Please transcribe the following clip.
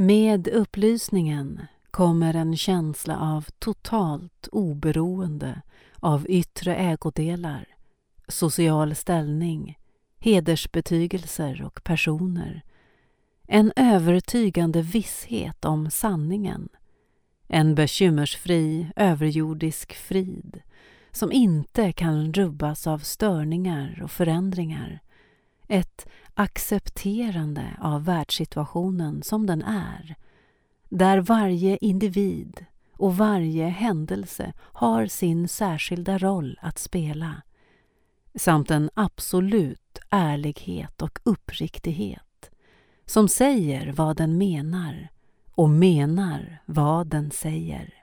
Med upplysningen kommer en känsla av totalt oberoende av yttre ägodelar, social ställning, hedersbetygelser och personer. En övertygande visshet om sanningen. En bekymmersfri, överjordisk frid som inte kan rubbas av störningar och förändringar. Ett accepterande av världssituationen som den är, där varje individ och varje händelse har sin särskilda roll att spela, samt en absolut ärlighet och uppriktighet som säger vad den menar och menar vad den säger.